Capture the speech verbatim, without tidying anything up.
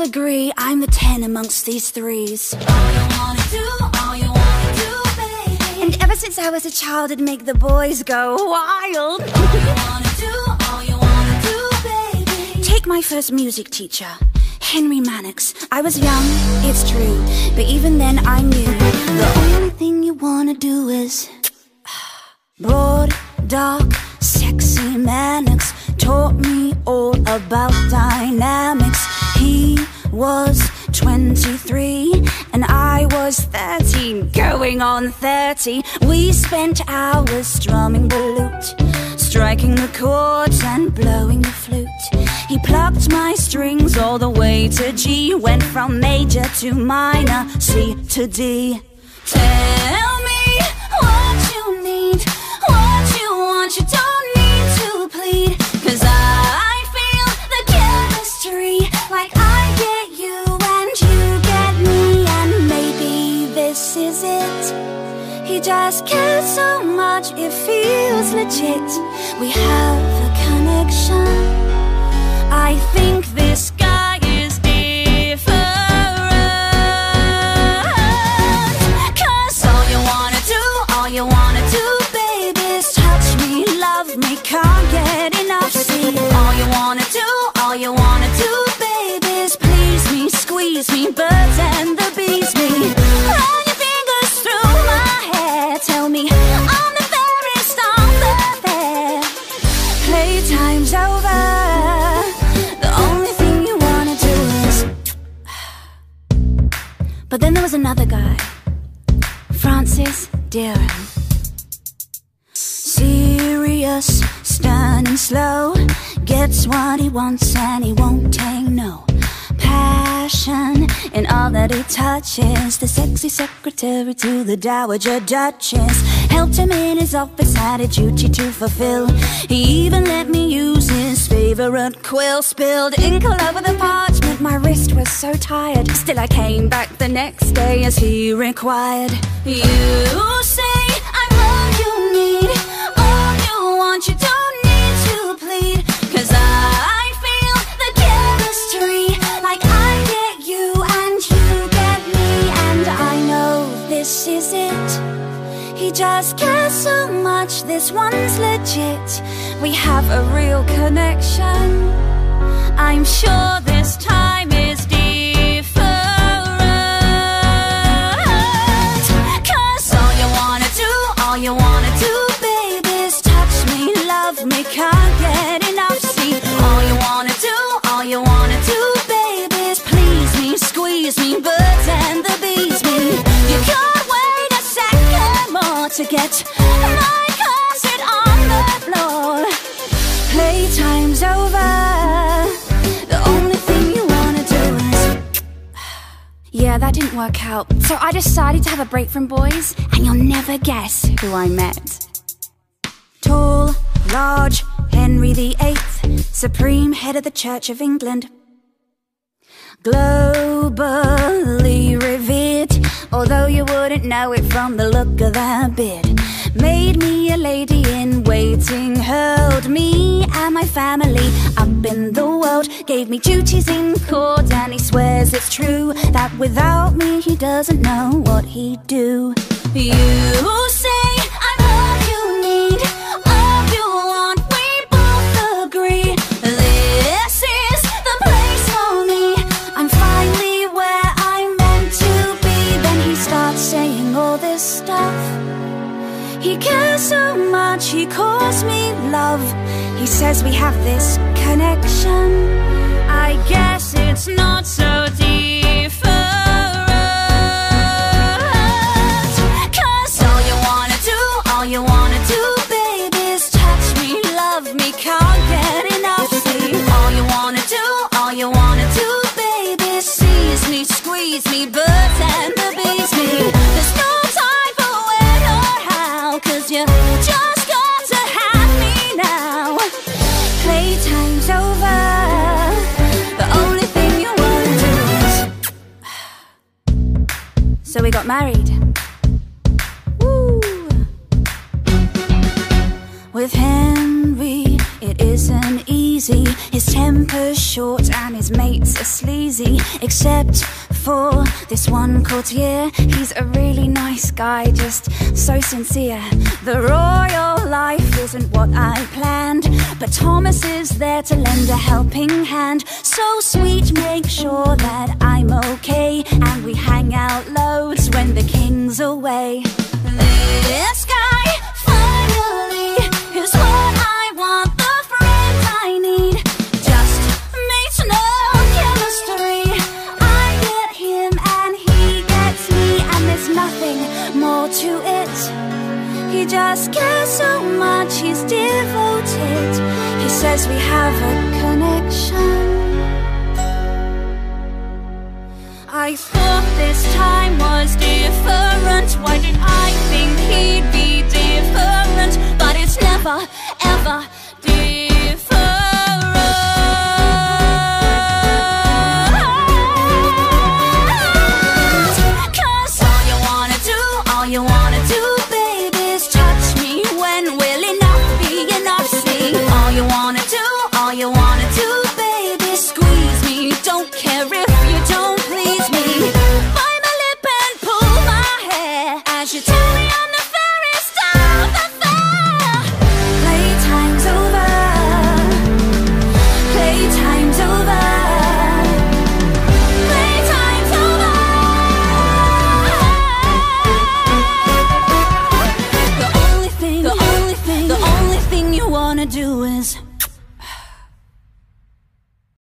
agree I'm the ten amongst these threes. All you wanna do, all you wanna do, baby. And ever since I was a child, it'd make the boys go wild. All you wanna do, all you wanna do, baby. Take my first music teacher, Henry Mannix. I was young, it's true, but even then I knew the only thing you wanna do is broad, dark, sexy Mannix taught me all about dynamics. He was twenty-three and I was thirteen, going on thirty. We spent hours strumming the lute, striking the chords and blowing the flute. He plucked my strings all the way to G, went from major to minor, C to D. Tell me what you need, what you want, you don't need to plead. Cause I feel the chemistry, like I get you and you get me. And maybe this is it. He just cares so much, it feels legit. We have a connection. I think this guy is different. Cause all you wanna do, all you wanna do, baby, is touch me, love me, can't get enough. See, all you wanna do, all you wanna do, baby, is please me, squeeze me, birds and the bees me. Run your fingers through my hair, tell me I'm the fairest on the fair. Playtime's over. But then there was another guy, Francis Deering. Serious, stern and slow, gets what he wants and he won't take no. Passion in all that he touches, the sexy secretary to the Dowager Duchess. Helped him in his office, had a duty to fulfill. He even let me use his favorite quill. Spilled ink all over the parchment, my wrist was so tired. Still I came back the next day as he required. You say I'm all you need, all you want, you don't need to plead. Cause I feel the chemistry, like I get you and you get me. And I know this is it. He just cares so much, this one's legit. We have a real connection. I'm sure this time is different. Cause all you wanna do, all you wanna do, baby, is touch me, love me, can't get enough. See, all you wanna do, all you wanna do, baby, is please me, squeeze me, birds and the bees me. You can't wait a second more to get my concert on the floor. Playtime's over. The only thing you wanna do is Yeah, that didn't work out, so I decided to have a break from boys, and you'll never guess who I met. Tall, large, Henry the Eighth, supreme head of the Church of England. Globally revered, although you wouldn't know it from the look of that beard. Made me a lady in waiting, held me and my family up in the world. Gave me duties in court and he swears it's true that without me he doesn't know what he'd do. You say I'm all you need, all you want, we both agree. This is the place for me, I'm finally where I'm meant to be. Then he starts saying all this stuff. He cares so much, he calls me love. He says we have this connection. I guess it's not so different. Cause all you wanna do, all you wanna do, baby, is touch me, love me, can't get enough. See, all you wanna do, all you wanna do, baby, is seize me, squeeze me, birds and the bees me. There's no time for when or how, cause you just got to have me now. Playtime's over. The only thing you wanna do is So we got married. Woo! With Henry, it isn't easy. His temper's short and his mates are sleazy, except for this one courtier. He's a really nice guy, just so sincere. The royal life isn't what I planned, but Thomas is there to lend a helping hand. So sweet, make sure that I'm okay, and we hang out loads when the king's away. This guy finally is what I want, the friend I need. Just makes no chemistry. I get him and he gets me, and there's nothing more to it. He just cares so much, he's devoted. He says we have a connection. I thought this time was different. Why did I think he'd be different? But it's never, ever different. Cause all you wanna do, all you wanna do, baby, is touch me. When will enough be enough? See, all you wanna do, all you wanna do, baby, squeeze me. Don't care if you don't please me. Bite my lip and pull my hair as you tell